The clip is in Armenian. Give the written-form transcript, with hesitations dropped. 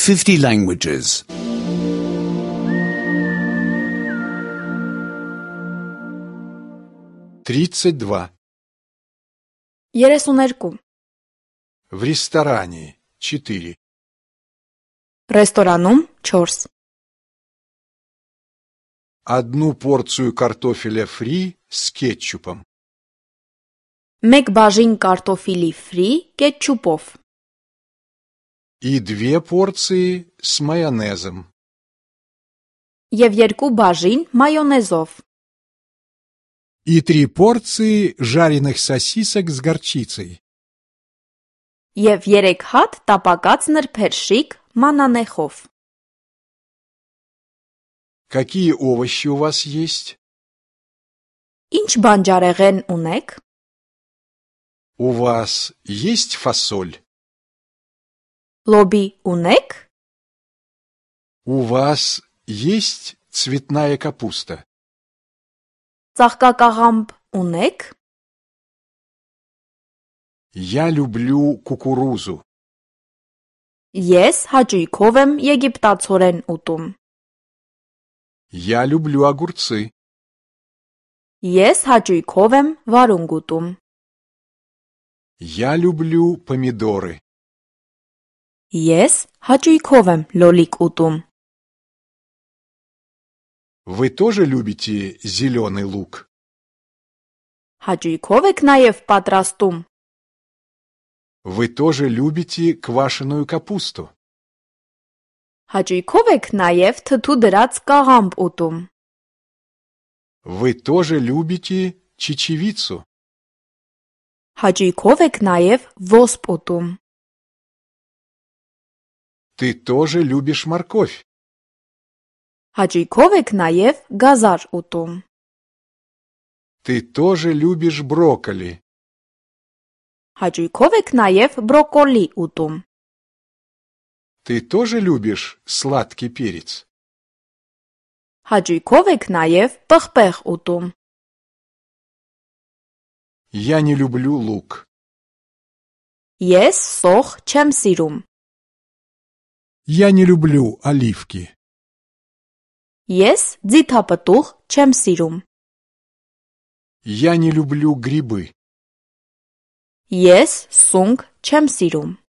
50 languages. 32. 32. В ресторане 4. Ռեստորանում 4. Одну порцию картофеля фри с кетчупом. 1 բաժին կարտոֆիլի ֆրի կետչուպով И 2 порции с майонезом. և 2 բաժին մայոնեզով И 3 порции жареных сосисок с горчицей. և 3 հատ տապակած նրբերշիկ մանանեխով Какие овощи у вас есть? Ինչ բանջարեղեն ունեք У вас есть фасоль? լոբի ունեք У вас есть цветная капуста? ծաղկակաղամբ ունեք Я люблю кукурузу. ես հաճույքով եմ եգիպտացորեն ուտում Я люблю огурцы. ես հաճույքով եմ վարունգ ուտում Я люблю помидоры. ես հաճույքով եմ լոլիկ ուտում Вы тоже любите зеленый лук? հաճույքով եք նաև պատրաստում Вы тоже любите квашеную капусту? հաճույքով եք նաև թթու դրած կաղամբ ուտում Вы тоже любите чечевицу? հաճույքով եք նաև ոսպ ուտում Ты тоже любишь морковь? հաճույքով եք նաև գազար ուտում Ты тоже любишь брокколи? հաճույքով եք նաև բրոկոլի ուտում Ты тоже любишь сладкий перец? հաճույքով եք նաև պղպեղ ուտում Я не люблю лук. ես սող չեմ սիրում Я не люблю оливки. ես ձիթապտուղ չեմ սիրում Я не люблю грибы. ես սունգ չեմ սիրում